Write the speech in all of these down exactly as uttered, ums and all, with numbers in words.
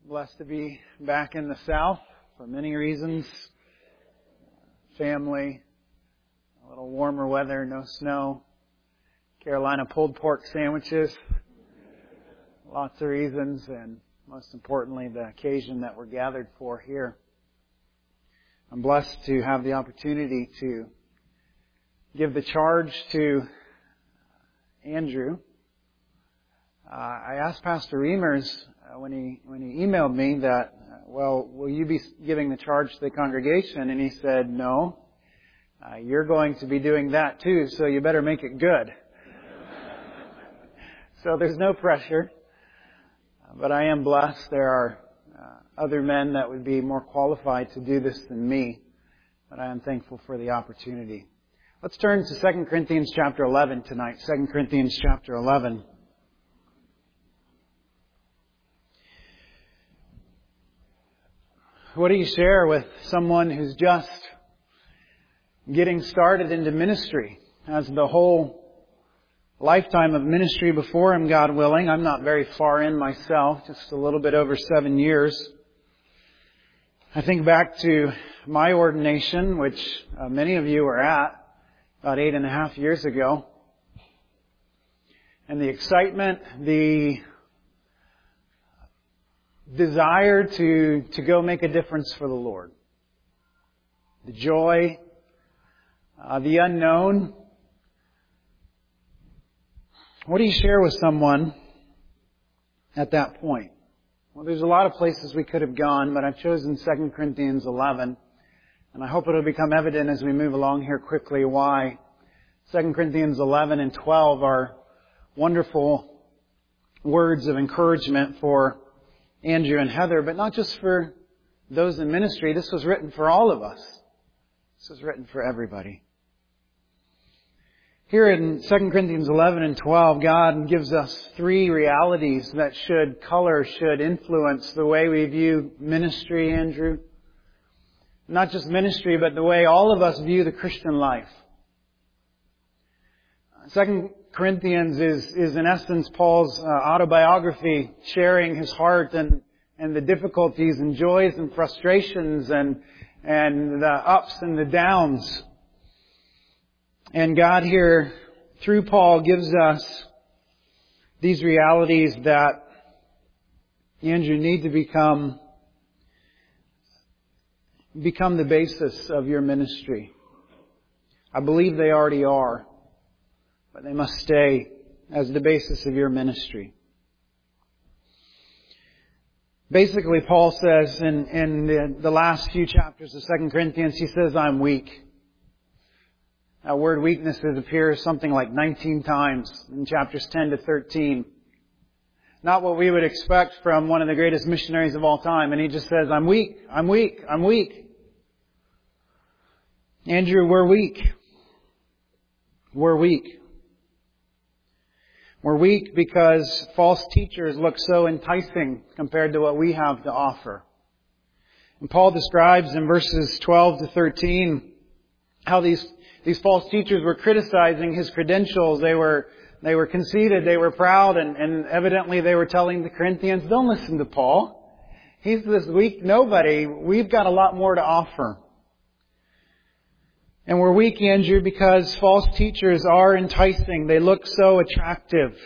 Blessed to be back in the South for many reasons. Family, a little warmer weather, no snow, Carolina pulled pork sandwiches, lots of reasons, and most importantly, the occasion that we're gathered for here. I'm blessed to have the opportunity to give the charge to Andrew. Uh, I asked Pastor Reimers uh, when he when he emailed me that, uh, well, will you be giving the charge to the congregation? And he said, no, uh, you're going to be doing that too, so you better make it good. So there's no pressure, uh, but I am blessed. There are uh, other men that would be more qualified to do this than me, but I am thankful for the opportunity. Let's turn to Second Corinthians chapter eleven tonight. Second Corinthians chapter eleven. What do you share with someone who's just getting started into ministry? Has the whole lifetime of ministry before him, God willing. I'm not very far in myself, just a little bit over seven years. I think back to my ordination, which uh, many of you were at about eight and a half years ago. And the excitement, the desire to, to go make a difference for the Lord. The joy, uh, the unknown. What do you share with someone at that point? Well, there's a lot of places we could have gone, but I've chosen Second Corinthians eleven. And I hope it'll become evident as we move along here quickly why Second Corinthians eleven and twelve are wonderful words of encouragement for Andrew and Heather, but not just for those in ministry. This was written for all of us. This was written for everybody. Here in Second Corinthians eleven and twelve, God gives us three realities that should color, should influence the way we view ministry, Andrew. Not just ministry, but the way all of us view the Christian life. Second Corinthians is, is in essence Paul's uh, autobiography, sharing his heart and, and the difficulties and joys and frustrations and, and the ups and the downs. And God here, through Paul, gives us these realities that, Andrew, need to become, become the basis of your ministry. I believe they already are. But they must stay as the basis of your ministry. Basically, Paul says in, in the, the last few chapters of Second Corinthians, he says, I'm weak. That word weakness appears something like nineteen times in chapters ten to thirteen. Not what we would expect from one of the greatest missionaries of all time. And he just says, I'm weak, I'm weak, I'm weak. Andrew, we're weak. We're weak. We're weak because false teachers look so enticing compared to what we have to offer. And Paul describes in verses twelve to thirteen how these, these false teachers were criticizing his credentials. They were, they were conceited, they were proud, and, and evidently they were telling the Corinthians, don't listen to Paul. He's this weak nobody. We've got a lot more to offer. And we're weak, Andrew, because false teachers are enticing. They look so attractive.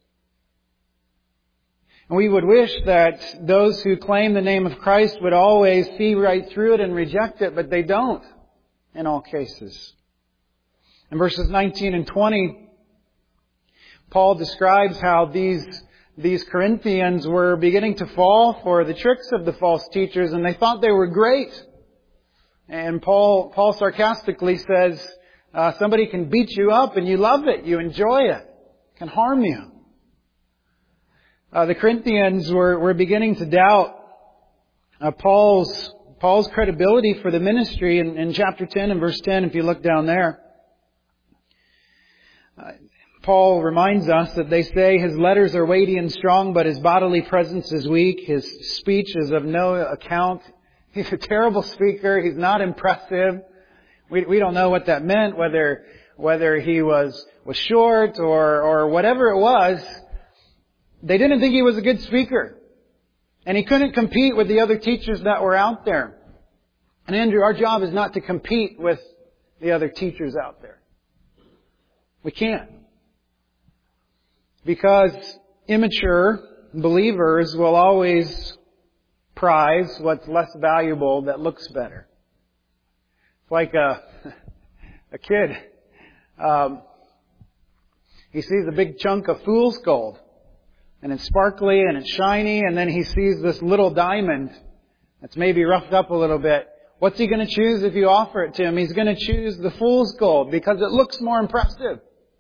And we would wish that those who claim the name of Christ would always see right through it and reject it, but they don't in all cases. In verses nineteen and twenty, Paul describes how these, these Corinthians were beginning to fall for the tricks of the false teachers, and they thought they were great. And Paul, Paul sarcastically says, uh, somebody can beat you up and you love it, you enjoy it, can harm you. Uh, the Corinthians were, were beginning to doubt uh, Paul's, Paul's credibility for the ministry in, in chapter ten and verse ten, if you look down there. Uh, Paul reminds us that they say his letters are weighty and strong, but his bodily presence is weak. His speech is of no account. He's a terrible speaker. He's not impressive. We, we don't know what that meant, whether, whether he was, was short or, or whatever it was. They didn't think he was a good speaker. And he couldn't compete with the other teachers that were out there. And Andrew, our job is not to compete with the other teachers out there. We can't. Because immature believers will always prize what's less valuable that looks better. It's like a, a kid. Um, he sees a big chunk of fool's gold. And it's sparkly and it's shiny, and then he sees this little diamond that's maybe roughed up a little bit. What's he going to choose if you offer it to him? He's going to choose the fool's gold because it looks more impressive.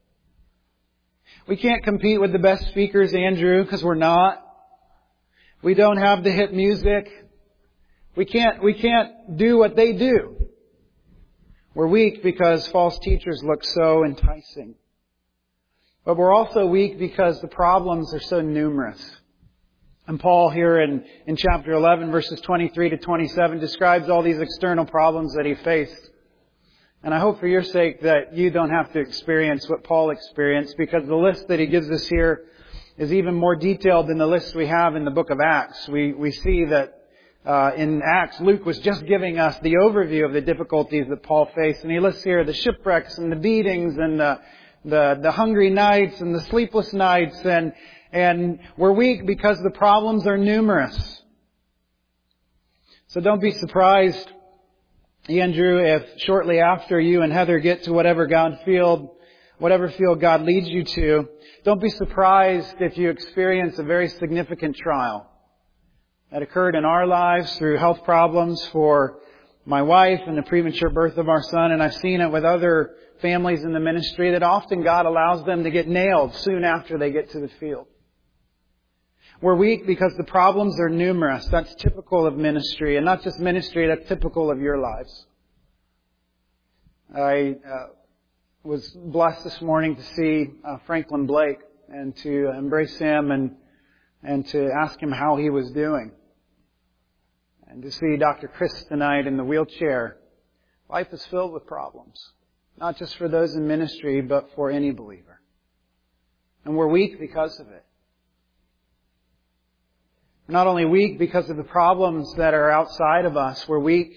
We can't compete with the best speakers, Andrew, because we're not. We don't have the hit music. We can't, we can't do what they do. We're weak because false teachers look so enticing. But we're also weak because the problems are so numerous. And Paul here in, in chapter eleven, verses twenty-three to twenty-seven, describes all these external problems that he faced. And I hope for your sake that you don't have to experience what Paul experienced, because the list that he gives us here is even more detailed than the list we have in the book of Acts. We, we see that uh, in Acts, Luke was just giving us the overview of the difficulties that Paul faced. And he lists here the shipwrecks and the beatings and the The, the hungry nights and the sleepless nights, and, and we're weak because the problems are numerous. So don't be surprised, Andrew, if shortly after you and Heather get to whatever God field, whatever field God leads you to, don't be surprised if you experience a very significant trial that occurred in our lives through health problems for my wife and the premature birth of our son, and I've seen it with other families in the ministry that often God allows them to get nailed soon after they get to the field. We're weak because the problems are numerous. That's typical of ministry, and not just ministry, that's typical of your lives. I uh, was blessed this morning to see uh, Franklin Blake and to embrace him and and to ask him how he was doing. And to see Doctor Chris tonight in the wheelchair. Life is filled with problems. Not just for those in ministry, but for any believer. And we're weak because of it. We're not only weak because of the problems that are outside of us, we're weak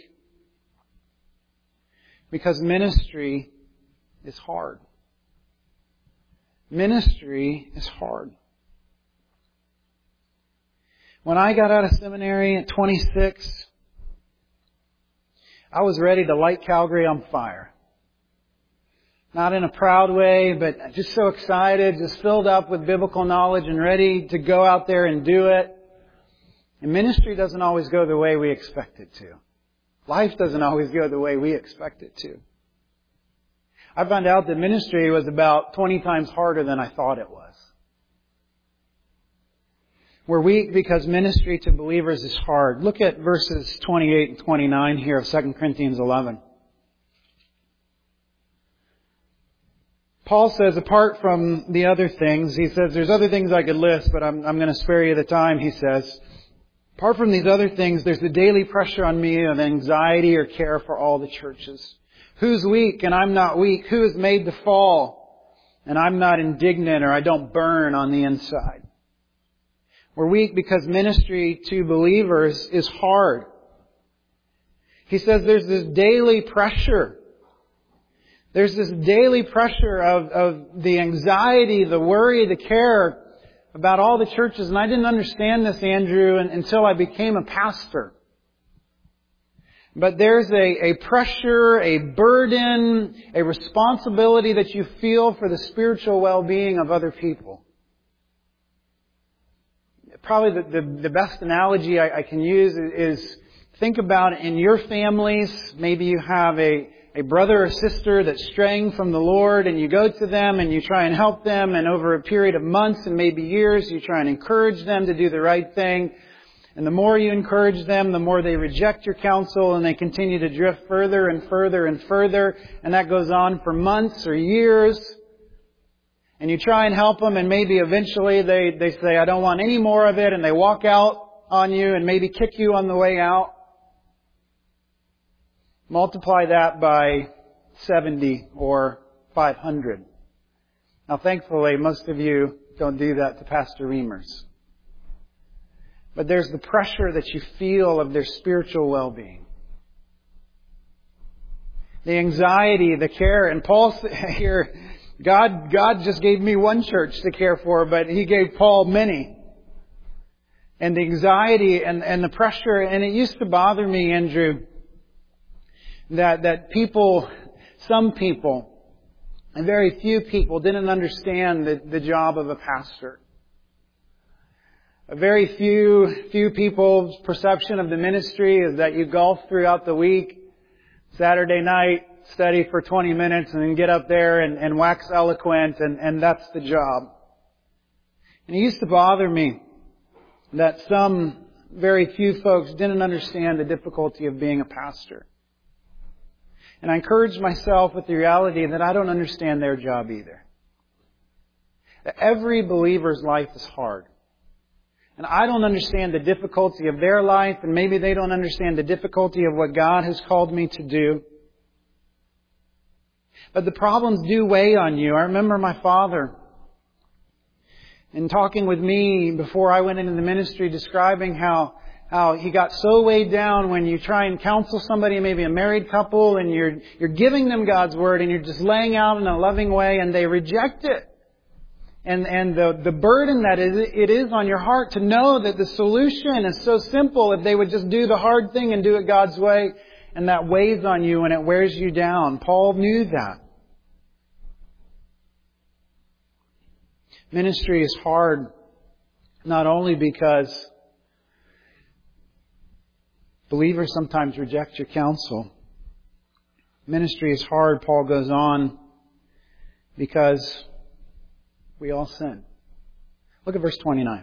because ministry is hard. Ministry is hard. When I got out of seminary at twenty-six, I was ready to light Calgary on fire. Not in a proud way, but just so excited, just filled up with biblical knowledge and ready to go out there and do it. And ministry doesn't always go the way we expect it to. Life doesn't always go the way we expect it to. I found out that ministry was about twenty times harder than I thought it was. We're weak because ministry to believers is hard. Look at verses twenty-eight and twenty-nine here of Second Corinthians eleven. Paul says, apart from the other things, he says, there's other things I could list, but I'm, I'm going to spare you the time, he says. Apart from these other things, there's the daily pressure on me of anxiety or care for all the churches. Who's weak and I'm not weak? Who is made to fall and I'm not indignant or I don't burn on the inside? We're weak because ministry to believers is hard. He says there's this daily pressure. There's this daily pressure of, of the anxiety, the worry, the care about all the churches. And I didn't understand this, Andrew, until I became a pastor. But there's a, a pressure, a burden, a responsibility that you feel for the spiritual well-being of other people. Probably the, the, the best analogy I, I can use is, is think about in your families, maybe you have a a brother or sister that's straying from the Lord, and you go to them and you try and help them, and over a period of months and maybe years you try and encourage them to do the right thing. And the more you encourage them, the more they reject your counsel and they continue to drift further and further and further, and that goes on for months or years. And you try and help them, and maybe eventually they, they say, I don't want any more of it, and they walk out on you and maybe kick you on the way out. Multiply that by seventy or five hundred. Now, thankfully, most of you don't do that to Pastor Reimers. but there's the pressure that you feel of their spiritual well-being. The anxiety, the care. And Paul here, God, God just gave me one church to care for, but He gave Paul many. And the anxiety and, and the pressure, and it used to bother me, Andrew, that, that people, some people, and very few people didn't understand the, the job of a pastor. A very few, few people's perception of the ministry is that you golf throughout the week, Saturday night, study for twenty minutes, and then get up there and, and wax eloquent, and, and that's the job. And it used to bother me that some very few folks didn't understand the difficulty of being a pastor. And I encouraged myself with the reality that I don't understand their job either. Every believer's life is hard. And I don't understand the difficulty of their life, and maybe they don't understand the difficulty of what God has called me to do. But the problems do weigh on you. I remember my father, in talking with me before I went into the ministry, describing how how he got so weighed down when you try and counsel somebody, maybe a married couple, and you're you're giving them God's Word, and you're just laying out in a loving way, and they reject it. And and the, the burden that it is on your heart to know that the solution is so simple if they would just do the hard thing and do it God's way, and that weighs on you and it wears you down. Paul knew that. Ministry is hard not only because believers sometimes reject your counsel. Ministry is hard, Paul goes on, because we all sin. Look at verse twenty-nine.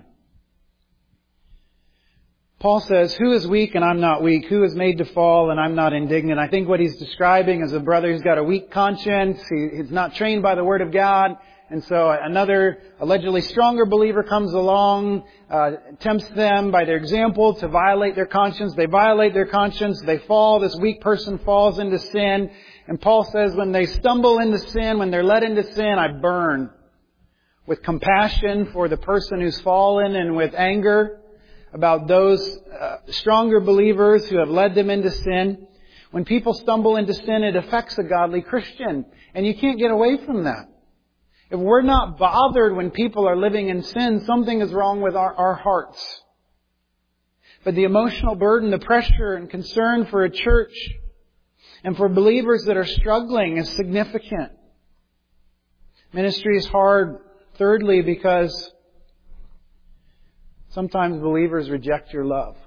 Paul says, who is weak and I'm not weak? Who is made to fall and I'm not indignant? I think what he's describing is a brother who's got a weak conscience. He, he's not trained by the Word of God. And so another allegedly stronger believer comes along, uh, tempts them by their example to violate their conscience. They violate their conscience. They fall. This weak person falls into sin. And Paul says when they stumble into sin, when they're led into sin, I burn with compassion for the person who's fallen and with anger about those uh, stronger believers who have led them into sin. When people stumble into sin, it affects a godly Christian. And you can't get away from that. If we're not bothered when people are living in sin, something is wrong with our, our hearts. But the emotional burden, the pressure and concern for a church and for believers that are struggling is significant. Ministry is hard, thirdly, because sometimes believers reject your love.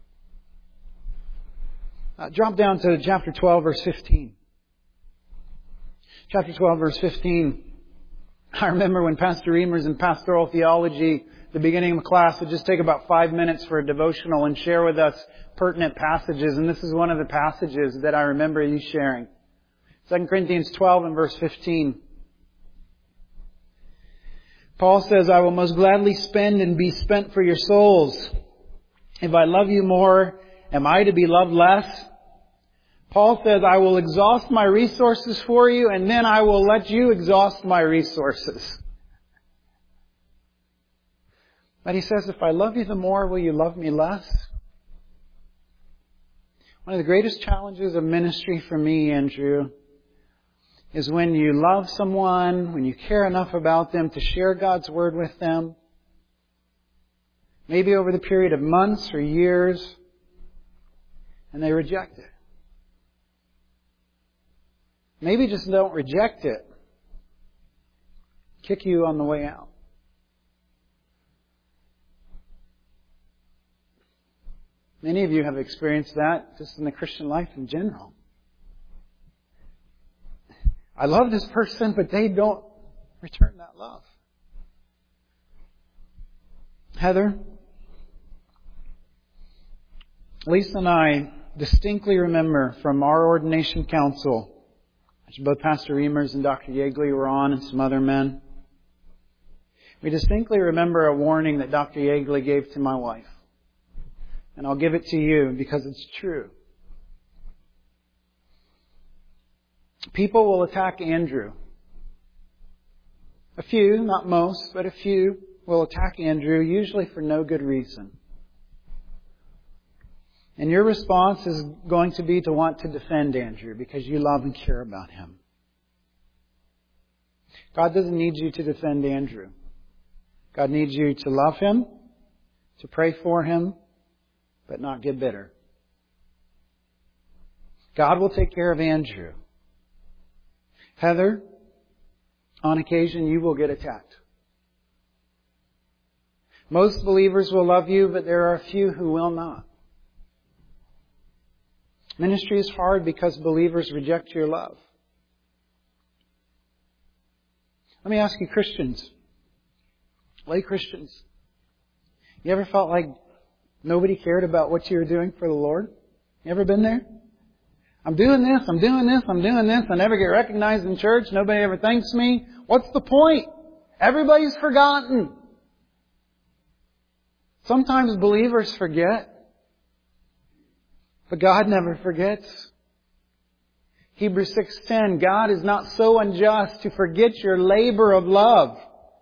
Uh, drop down to chapter twelve, verse fifteen. Chapter twelve, verse fifteen. I remember when Pastor Eamers in Pastoral Theology, the beginning of a class, would just take about five minutes for a devotional and share with us pertinent passages. And this is one of the passages that I remember you sharing. Second Corinthians twelve and verse fifteen. Paul says, I will most gladly spend and be spent for your souls. If I love you more, am I to be loved less? Paul says, I will exhaust my resources for you, and then I will let you exhaust my resources. But he says, if I love you the more, will you love me less? One of the greatest challenges of ministry for me, Andrew, is when you love someone, when you care enough about them to share God's Word with them, maybe over the period of months or years, and they reject it. Maybe just don't reject it. Kick you on the way out. Many of you have experienced that just in the Christian life in general. I love this person, but they don't return that love. Heather, Lisa and I distinctly remember from our ordination council, which both Pastor Eamers and Doctor Yeagley were on, and some other men. We distinctly remember a warning that Doctor Yeagley gave to my wife. And I'll give it to you because it's true. People will attack Andrew. A few, not most, but a few will attack Andrew, usually for no good reason. And your response is going to be to want to defend Andrew because you love and care about him. God doesn't need you to defend Andrew. God needs you to love him, to pray for him, but not get bitter. God will take care of Andrew. Heather, on occasion you will get attacked. Most believers will love you, but there are a few who will not. Ministry is hard because believers reject your love. Let me ask you, Christians, lay Christians, you ever felt like nobody cared about what you were doing for the Lord? You ever been there? I'm doing this, I'm doing this, I'm doing this, I never get recognized in church, nobody ever thanks me. What's the point? Everybody's forgotten. Sometimes believers forget. But God never forgets. Hebrews six ten, God is not so unjust to forget your labor of love.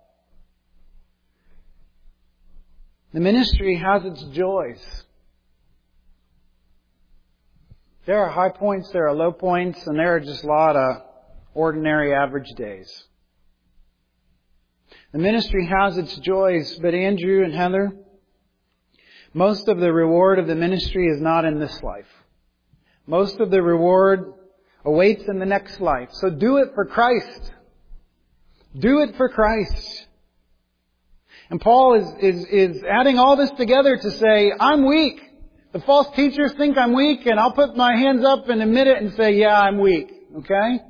The ministry has its joys. There are high points, there are low points, and there are just a lot of ordinary average days. The ministry has its joys, but Andrew and Heather, most of the reward of the ministry is not in this life. Most of the reward awaits in the next life. So do it for Christ. Do it for Christ. And Paul is, is, is adding all this together to say, I'm weak. The false teachers think I'm weak, and I'll put my hands up and admit it and say, yeah, I'm weak. Okay?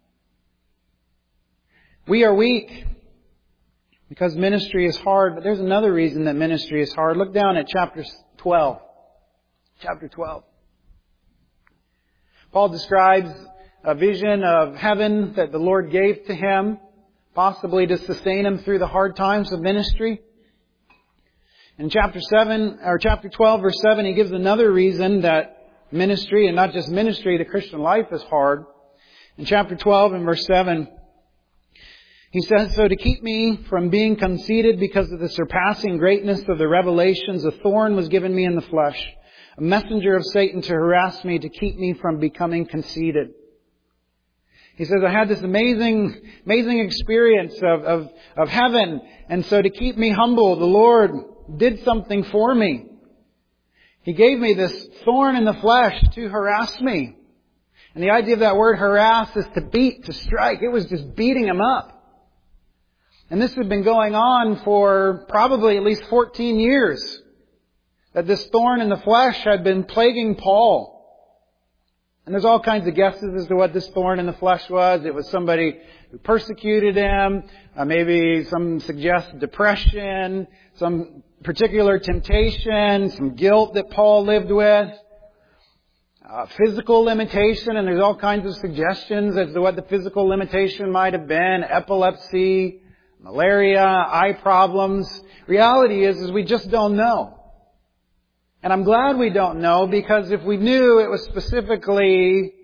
We are weak. Because ministry is hard, but there's another reason that ministry is hard. Look down at chapter twelve. Chapter twelve. Paul describes a vision of heaven that the Lord gave to him, possibly to sustain him through the hard times of ministry. In chapter seven, or chapter twelve, verse seven, he gives another reason that ministry, and not just ministry, the Christian life is hard. In chapter twelve and verse seven, he says, so to keep me from being conceited because of the surpassing greatness of the revelations, a thorn was given me in the flesh, a messenger of Satan to harass me, to keep me from becoming conceited. He says, I had this amazing, amazing experience of, of, of heaven, and so to keep me humble, the Lord did something for me. He gave me this thorn in the flesh to harass me. And the idea of that word harass is to beat, to strike. It was just beating him up. And this had been going on for probably at least fourteen years. That this thorn in the flesh had been plaguing Paul. And there's all kinds of guesses as to what this thorn in the flesh was. It was somebody who persecuted him. Uh, maybe some suggest depression. Some particular temptation. Some guilt that Paul lived with. Uh, physical limitation. And there's all kinds of suggestions as to what the physical limitation might have been. Epilepsy. Malaria, eye problems. Reality is, is we just don't know. And I'm glad we don't know, because if we knew it was specifically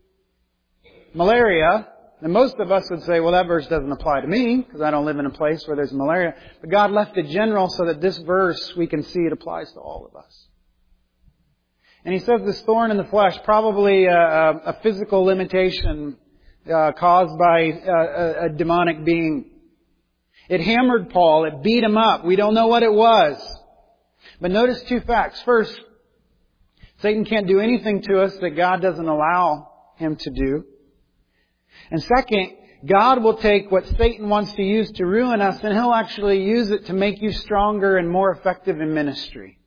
malaria, then most of us would say, well, that verse doesn't apply to me, because I don't live in a place where there's malaria. But God left it general so that this verse, we can see it applies to all of us. And He says this thorn in the flesh, probably a, a physical limitation uh, caused by a, a demonic being. It hammered Paul. It beat him up. We don't know what it was. But notice two facts. First, Satan can't do anything to us that God doesn't allow him to do. And second, God will take what Satan wants to use to ruin us, and He'll actually use it to make you stronger and more effective in ministry.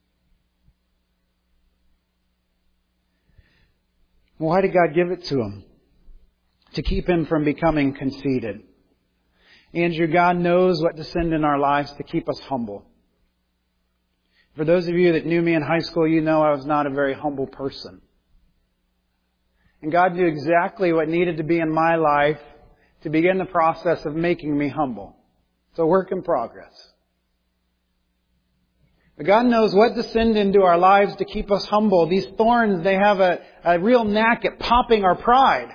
Why did God give it to him? To keep him from becoming conceited. Andrew, God knows what to send in our lives to keep us humble. For those of you that knew me in high school, you know I was not a very humble person. And God knew exactly what needed to be in my life to begin the process of making me humble. It's a work in progress. But God knows what to send into our lives to keep us humble. These thorns, they have a, a real knack at popping our pride.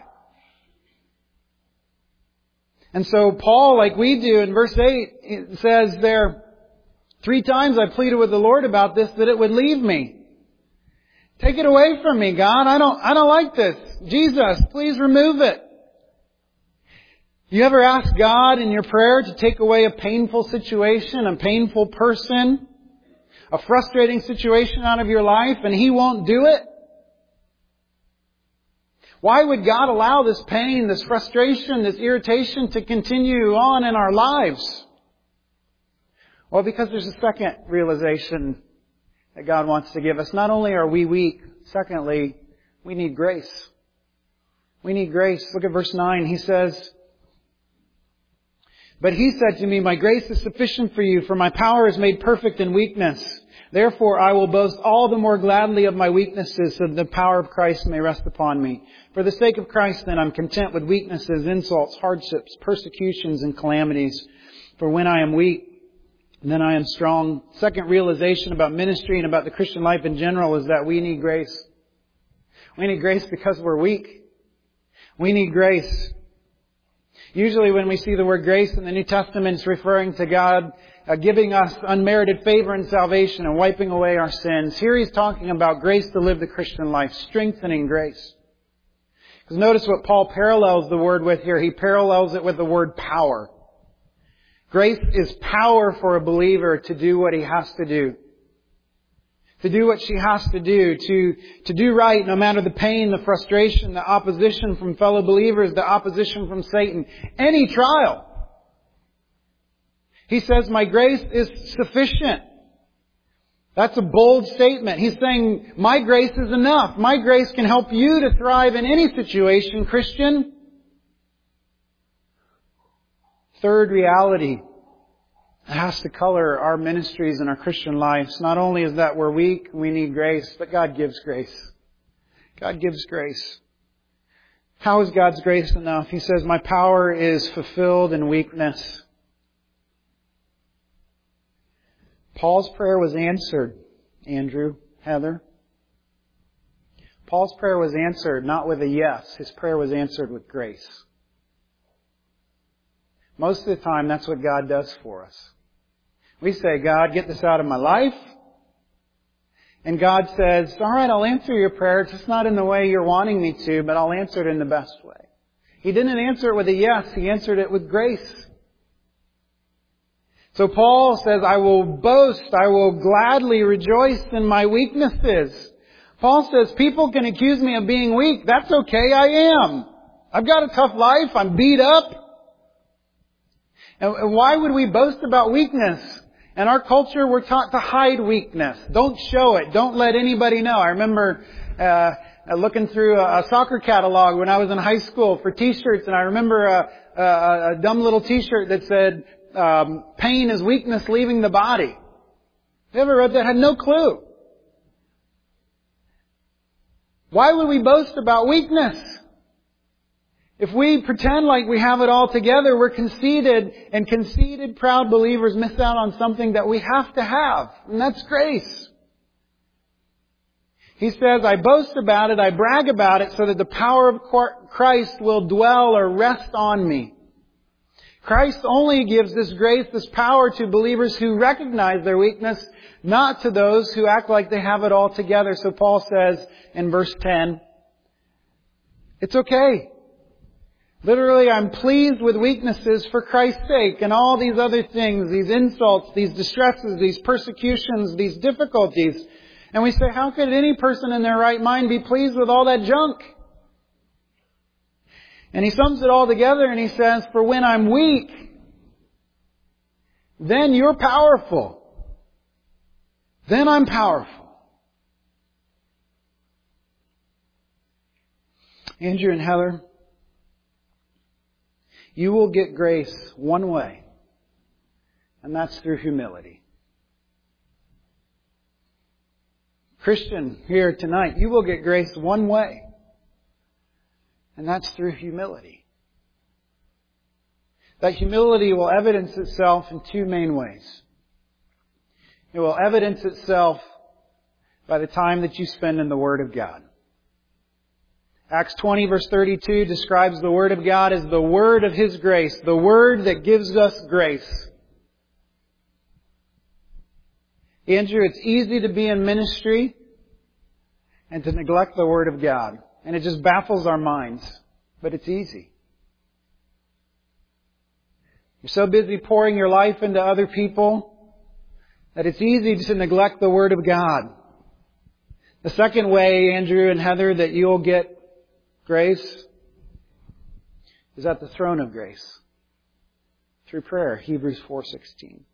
And so Paul, like we do in verse eight, it says there, three times I pleaded with the Lord about this, that it would leave me. Take it away from me, God. I don't, I don't like this. Jesus, please remove it. You ever ask God in your prayer to take away a painful situation, a painful person, a frustrating situation out of your life, and He won't do it? Why would God allow this pain, this frustration, this irritation to continue on in our lives? Well, because there's a second realization that God wants to give us. Not only are we weak, secondly, we need grace. We need grace. Look at verse nine. He says, "But He said to me, my grace is sufficient for you, for my power is made perfect in weakness. Therefore I will boast all the more gladly of my weaknesses, so that the power of Christ may rest upon me. For the sake of Christ, then, I'm content with weaknesses, insults, hardships, persecutions, and calamities. For when I am weak, then I am strong." Second realization about ministry and about the Christian life in general is that we need grace. We need grace because we're weak. We need grace. Usually when we see the word grace in the New Testament, it's referring to God uh, giving us unmerited favor and salvation and wiping away our sins. Here He's talking about grace to live the Christian life, strengthening grace. Because notice what Paul parallels the word with here. He parallels it with the word power. Grace is power for a believer to do what he has to do. To do what she has to do. To, to do right no matter the pain, the frustration, the opposition from fellow believers, the opposition from Satan. Any trial. He says, my grace is sufficient. That's a bold statement. He's saying, my grace is enough. My grace can help you to thrive in any situation, Christian. Third reality that has to color our ministries and our Christian lives. Not only is that we're weak, we need grace, but God gives grace. God gives grace. How is God's grace enough? He says, my power is fulfilled in weakness. Paul's prayer was answered, Andrew, Heather. Paul's prayer was answered not with a yes. His prayer was answered with grace. Most of the time, that's what God does for us. We say, God, get this out of my life. And God says, all right, I'll answer your prayer. It's just not in the way you're wanting me to, but I'll answer it in the best way. He didn't answer it with a yes. He answered it with grace. So Paul says, I will boast, I will gladly rejoice in my weaknesses. Paul says, people can accuse me of being weak. That's okay, I am. I've got a tough life, I'm beat up. And why would we boast about weakness? In our culture, we're taught to hide weakness. Don't show it. Don't let anybody know. I remember uh, looking through a, a soccer catalog when I was in high school for T-shirts, and I remember a, a, a dumb little T-shirt that said, Um, pain is weakness leaving the body. You ever read that? Had no clue. Why would we boast about weakness? If we pretend like we have it all together, we're conceited, and conceited, proud believers miss out on something that we have to have, and that's grace. He says, I boast about it, I brag about it, so that the power of Christ will dwell or rest on me. Christ only gives this grace, this power to believers who recognize their weakness, not to those who act like they have it all together. So Paul says in verse ten, it's okay. Literally, I'm pleased with weaknesses for Christ's sake, and all these other things, these insults, these distresses, these persecutions, these difficulties. And we say, how could any person in their right mind be pleased with all that junk? And he sums it all together and he says, for when I'm weak, then you're powerful. Then I'm powerful. Andrew and Heather, you will get grace one way, and that's through humility. Christian, here tonight, you will get grace one way. And that's through humility. That humility will evidence itself in two main ways. It will evidence itself by the time that you spend in the Word of God. Acts twenty verse thirty-two describes the Word of God as the Word of His grace, the Word that gives us grace. Andrew, it's easy to be in ministry and to neglect the Word of God. And it just baffles our minds. But it's easy. You're so busy pouring your life into other people that it's easy to neglect the Word of God. The second way, Andrew and Heather, that you'll get grace is at the throne of grace. Through prayer, Hebrews four sixteen.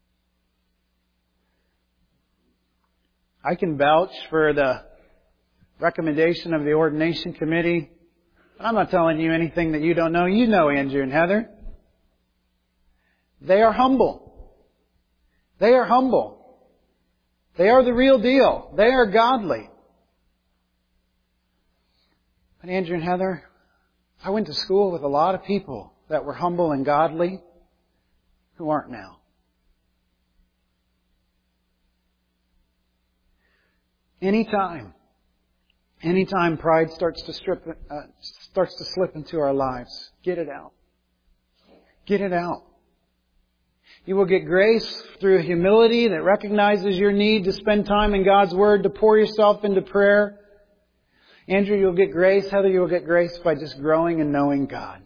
I can vouch for the recommendation of the ordination committee. I'm not telling you anything that you don't know. You know Andrew and Heather. They are humble. They are humble. They are the real deal. They are godly. But Andrew and Heather, I went to school with a lot of people that were humble and godly who aren't now. Anytime, anytime pride starts to strip, uh, starts to slip into our lives, get it out. Get it out. You will get grace through humility that recognizes your need to spend time in God's Word, to pour yourself into prayer. Andrew, you'll get grace. Heather, you'll get grace by just growing and knowing God.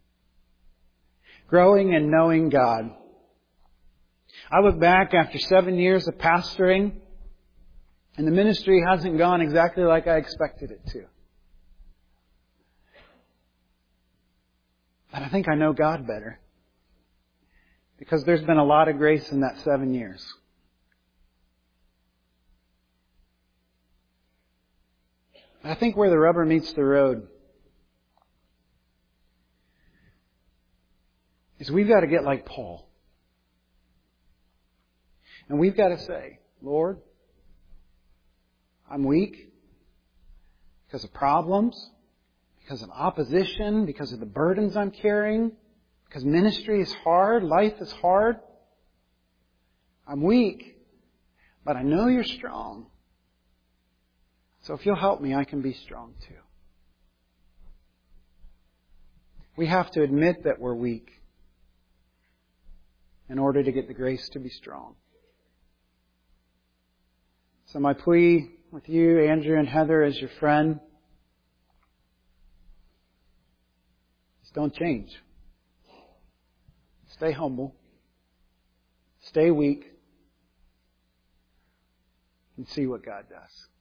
Growing and knowing God. I look back after seven years of pastoring, and the ministry hasn't gone exactly like I expected it to. But I think I know God better. Because there's been a lot of grace in that seven years. I think where the rubber meets the road is we've got to get like Paul. And we've got to say, Lord, I'm weak because of problems, because of opposition, because of the burdens I'm carrying, because ministry is hard, life is hard. I'm weak, but I know you're strong. So if you'll help me, I can be strong too. We have to admit that we're weak in order to get the grace to be strong. So my plea with you, Andrew and Heather, as your friend, is don't change. Stay humble. Stay weak. And see what God does.